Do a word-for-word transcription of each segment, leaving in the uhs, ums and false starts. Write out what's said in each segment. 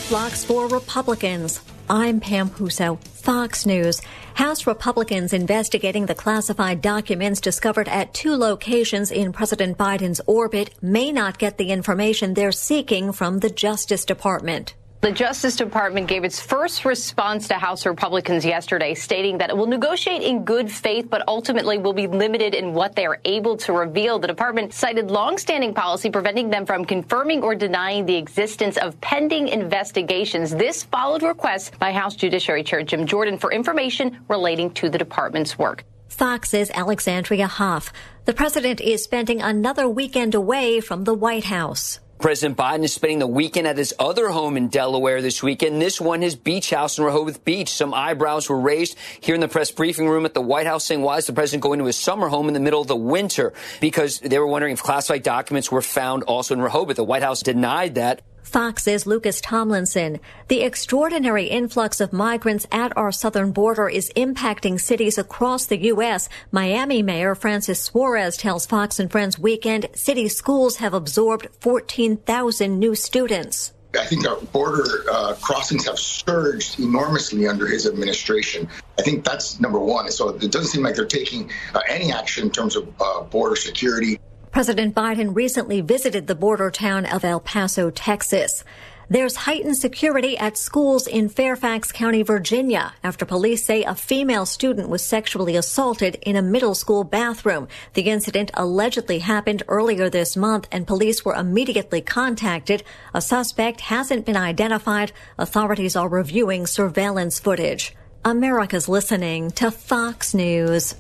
roadblocks for Republicans. I'm Pam Puso, Fox News. House Republicans investigating the classified documents discovered at two locations in President Biden's orbit may not get the information they're seeking from the Justice Department. The Justice Department gave its first response to House Republicans yesterday, stating that it will negotiate in good faith, but ultimately will be limited in what they are able to reveal. The department cited longstanding policy preventing them from confirming or denying the existence of pending investigations. This followed requests by House Judiciary Chair Jim Jordan for information relating to the department's work. Fox's Alexandria Hoff. The president is spending another weekend away from the White House. President Biden is spending the weekend at his other home in Delaware this weekend. This one, his beach house in Rehoboth Beach. Some eyebrows were raised here in the press briefing room at the White House, saying, why is the president going to his summer home in the middle of the winter? Because they were wondering if classified documents were found also in Rehoboth. The White House denied that. Fox's Lucas Tomlinson. The extraordinary influx of migrants at our southern border is impacting cities across the U S. Miami Mayor Francis Suarez tells Fox and Friends Weekend city schools have absorbed fourteen thousand new students. I think our border uh, crossings have surged enormously under his administration. I think that's number one. So it doesn't seem like they're taking uh, any action in terms of uh, border security. President Biden recently visited the border town of El Paso, Texas. There's heightened security at schools in Fairfax County, Virginia, after police say a female student was sexually assaulted in a middle school bathroom. The incident allegedly happened earlier this month, and police were immediately contacted. A suspect hasn't been identified. Authorities are reviewing surveillance footage. America's listening to Fox News.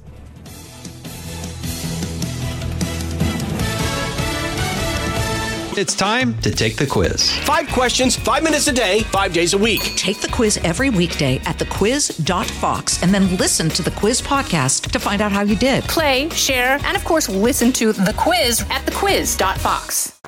It's time to take the quiz. Five questions, five minutes a day, five days a week. Take the quiz every weekday at the quiz dot fox and then listen to the quiz podcast to find out how you did. Play, share, and of course, listen to the quiz at the quiz dot fox.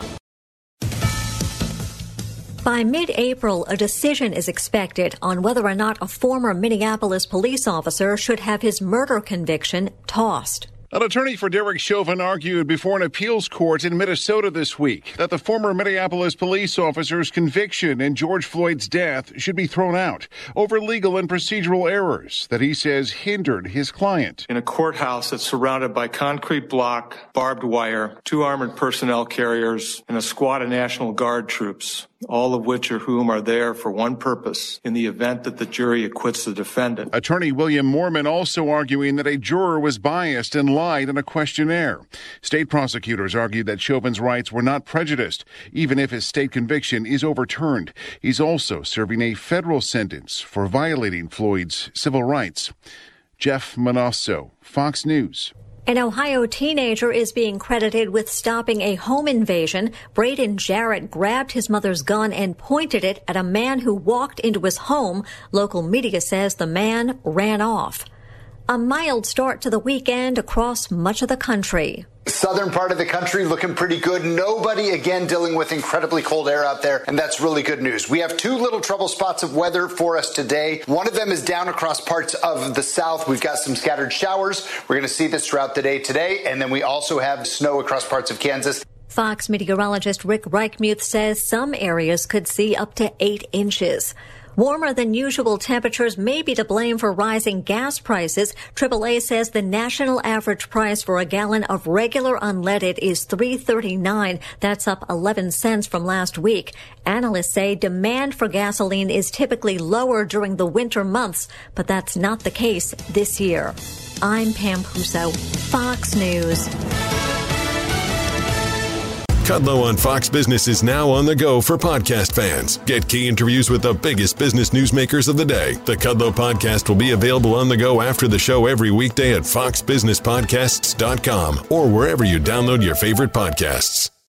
By mid-April, a decision is expected on whether or not a former Minneapolis police officer should have his murder conviction tossed. An attorney for Derek Chauvin argued before an appeals court in Minnesota this week that the former Minneapolis police officer's conviction in George Floyd's death should be thrown out over legal and procedural errors that he says hindered his client. In a courthouse that's surrounded by concrete block, barbed wire, two armored personnel carriers, and a squad of National Guard troops, all of which are whom are there for one purpose, in the event that the jury acquits the defendant. Attorney William Moorman also arguing that a juror was biased and lied in a questionnaire. State prosecutors argued that Chauvin's rights were not prejudiced, even if his state conviction is overturned. He's also serving a federal sentence for violating Floyd's civil rights. Jeff Manasso, Fox News. An Ohio teenager is being credited with stopping a home invasion. Braden Jarrett grabbed his mother's gun and pointed it at a man who walked into his home. Local media says the man ran off. A mild start to the weekend across much of the country. Southern part of the country looking pretty good. Nobody, again, dealing with incredibly cold air out there, and that's really good news. We have two little trouble spots of weather for us today. One of them is down across parts of the south. We've got some scattered showers. We're going to see this throughout the day today, and then we also have snow across parts of Kansas. Fox meteorologist Rick Reichmuth says some areas could see up to eight inches. Warmer than usual temperatures may be to blame for rising gas prices. triple A says the national average price for a gallon of regular unleaded is three thirty-nine. That's up eleven cents from last week. Analysts say demand for gasoline is typically lower during the winter months, but that's not the case this year. I'm Pam Puso, Fox News. Kudlow on Fox Business is now on the go for podcast fans. Get key interviews with the biggest business newsmakers of the day. The Kudlow podcast will be available on the go after the show every weekday at fox business podcasts dot com or wherever you download your favorite podcasts.